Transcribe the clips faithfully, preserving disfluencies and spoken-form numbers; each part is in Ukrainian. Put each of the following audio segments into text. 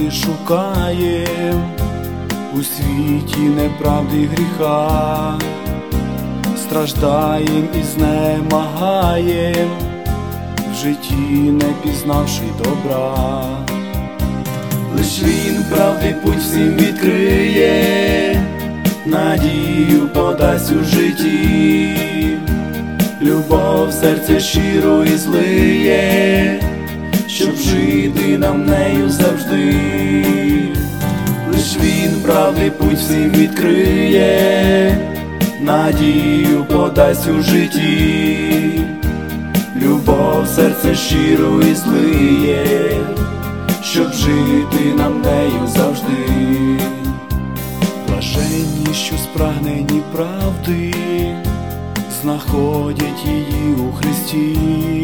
правди шукаєм у світі неправди й гріха, страждаєм і знемагаєм, в житті не пізнавши добра. Лиш він правди путь всім відкриє, надію подасть у житті, любов в серце щиро і злиє, щоб жити нам нею завжди. Лиш він правди путь всім відкриє, надію подасть у житті, любов в серце щиро і злиє, щоб жити нам нею завжди. Блаженні, що спрагнені правди, знаходять її у Христі,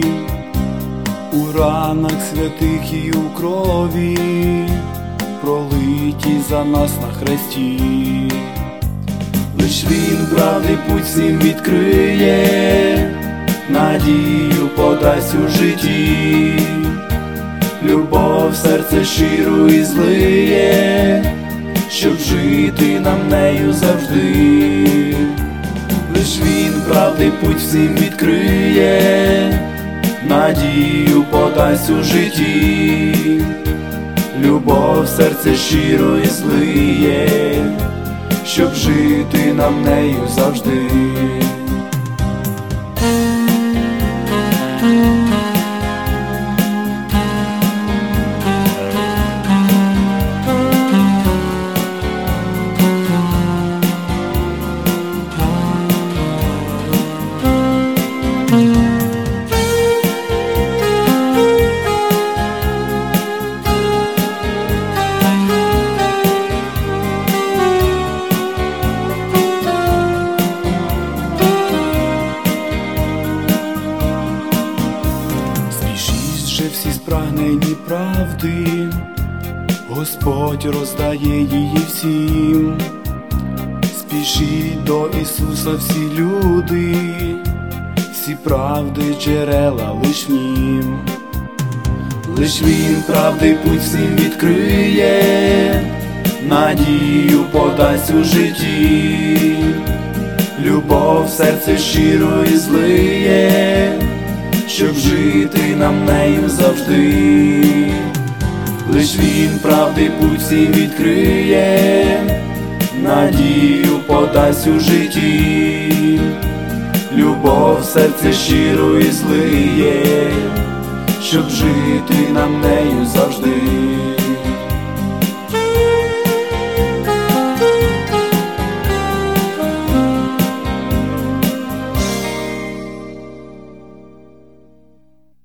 у ранах святих і у крові, пролиті за нас на хресті. Лиш він правди путь всім відкриє, надію подасть у житті, любов в серце щиро і злиє, щоб жити нам нею завжди. Лиш він правди путь всім відкриє, надію подасть у житті, любов в серце щиро і злиє, щоб жити нам нею завжди. Всі спрагнені правди, Господь роздає її всім. Спішіть до Ісуса всі люди, всі правди джерела лиш в Нім. Лиш Він правди путь всім відкриє, надію подасть у житті, любов в серце щиро і злиє, щоб жити нам нею завжди. Лиш він правди путь всім відкриє, надію подасть у житті, любов в серце щиро і злиє, щоб жити нам нею завжди.